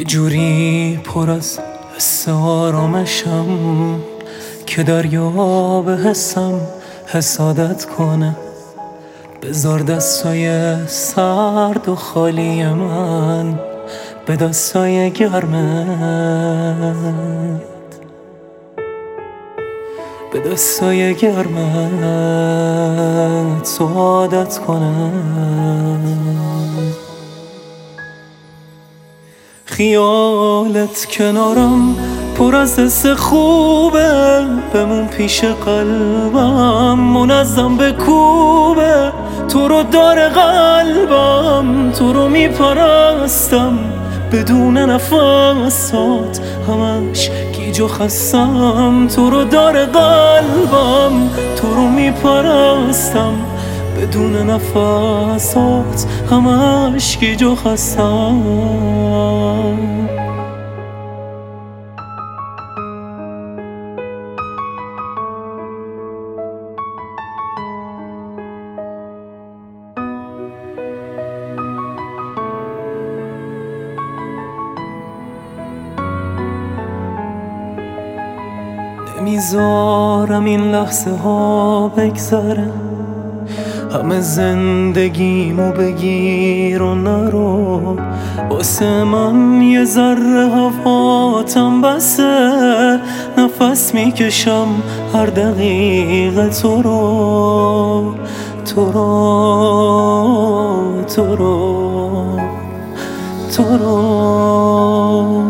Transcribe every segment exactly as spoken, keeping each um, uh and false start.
یه جوری پر از حس آرامشم که دریا به حسم حسادت کنه. بذار دستای سرد و خالی من به دستای گرمت، به دستای گرمت سعادت کنم. خیالت کنارم پر از حس خوبه، بمون پیش قلبم منظم به کوبه. تو رو داره قلبم، تو رو میپرستم بدون نفسات، همش گیج و خستم. تو رو داره قلبم، تو رو میپرستم بدون نفسات، همش گیج و خستم. نمیذارم این لحظه ها بگذره، همه زندگیمو بگیر و نرو. واسه من یه ذره هواتم بسه، نفس میکشم هر دقیقه تو رو، تو رو، تو رو، تو رو.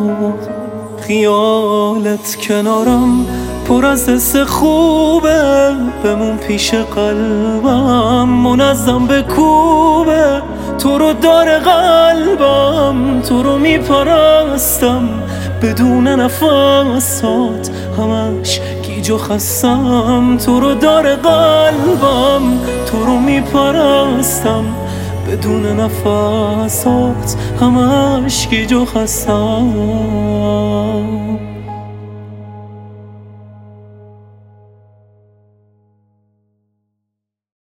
خیالت کنارم پر از حس خوبه، بمون پیش قلبم منظم به کوبه. تو رو داره قلبم، تو رو میپرستم بدون نفسات، همش گیج و خستم. تو رو داره قلبم، تو رو میپرستم بدون نفسات، همش گیج و خستم.